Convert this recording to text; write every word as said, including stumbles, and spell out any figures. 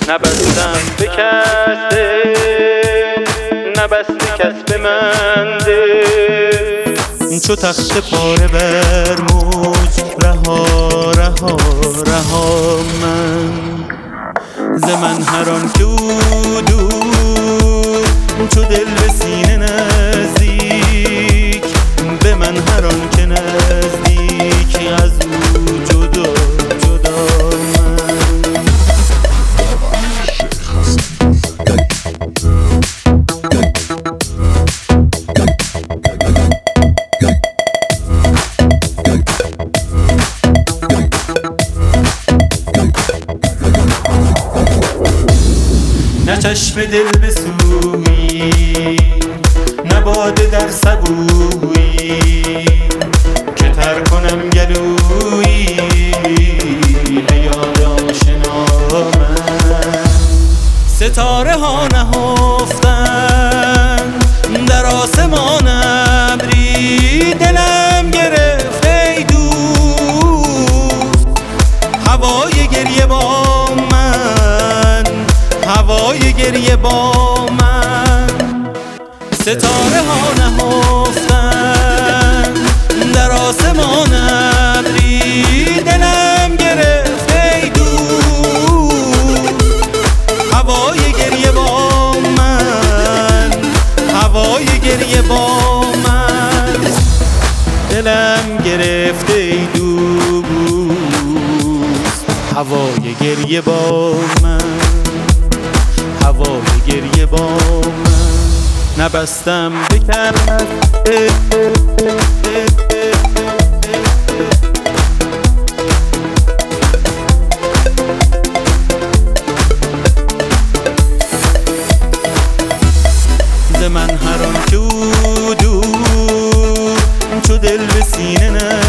نبستم به کس دل، نبسته کس به من دل. چو تخت پاره بر موج رها رها رها من ز من هر آن که او دور، چو دل به سینه نزدیک به من هر آن که نزدیک از او جدا جدا من. نه چشم دل به سویی، نه باده در سبویی که تر کنم گلویی به یاد آشنا من. ستاره ها نهفتن در آسمان ابری، دلم گرفت ای دوست هوای گریه با من، هوای گریه با من. ستاره ها نهفتن در آسمان ابری، دلم گرفت ای دوست هوای گریه با من، هوای گریه با من. دلم گرفت ای دوست هوای گریه با من، هوای گریه با من. نبستم به کس ز من هر آن که او دور، چو دل به سینه